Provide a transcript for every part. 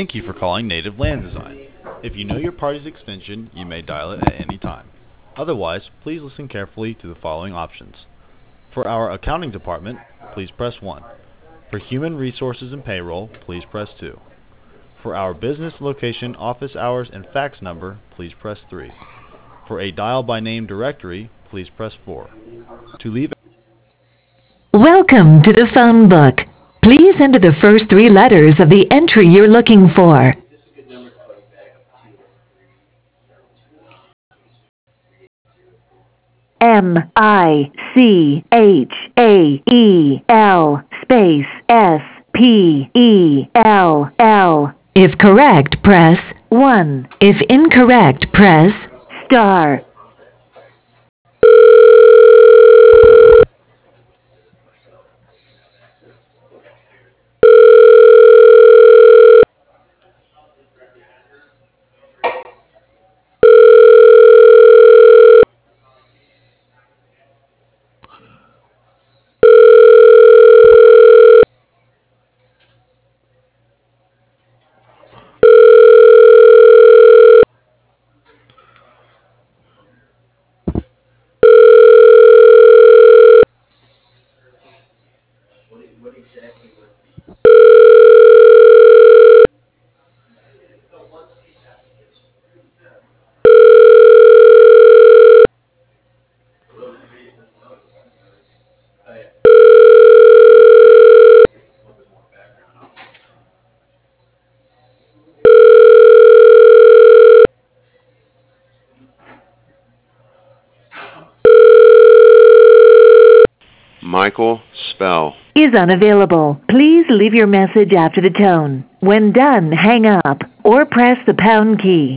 Thank you for calling Native Land Design. If you know your party's extension, you may dial it at any time. Otherwise, please listen carefully to the following options. For our accounting department, please press 1. For human resources and payroll, please press 2. For our business location, office hours, and fax number, please press 3. For a dial by name directory, please press 4. To leave Welcome to the phone book. Please enter the first three letters of the entry you're looking for. Michael space SPELL. If correct, press 1. If incorrect, press star. Michael Spell Is unavailable. Please leave your message after the tone. When done, hang up or press the pound key.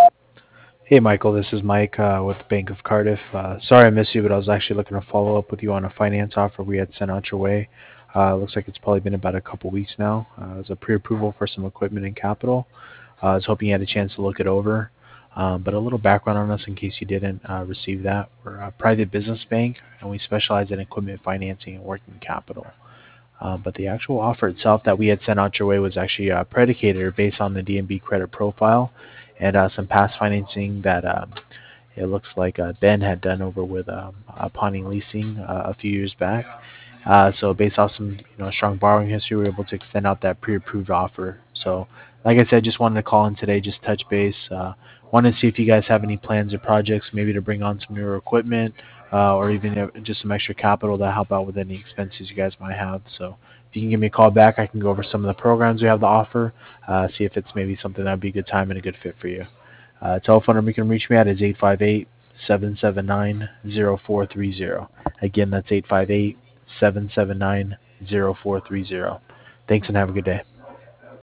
Hey Michael, this is Mike with the Bank of Cardiff. Sorry I missed you, but I was actually looking to follow up with you on a finance offer we had sent out your way. Looks like it's probably been about a couple weeks now. It was a pre-approval for some equipment and capital. I was hoping you had a chance to look it over. But a little background on us in case you didn't receive that. We're a private business bank, and we specialize in equipment financing and working capital. But the actual offer itself that we had sent out your way was actually predicated based on the DNB credit profile and some past financing that it looks like Ben had done over with Pawnee Leasing a few years back. So based off some strong borrowing history, we were able to extend out that pre-approved offer. So like I said, just wanted to call in today, just touch base. Wanted to see if you guys have any plans or projects maybe to bring on some newer equipment or even just some extra capital to help out with any expenses you guys might have. So if you can give me a call back, I can go over some of the programs we have to offer, see if it's maybe something that would be a good time and a good fit for you. Telephone number you can reach me at is 858-779-0430. Again, that's 858-779-0430. Thanks and have a good day.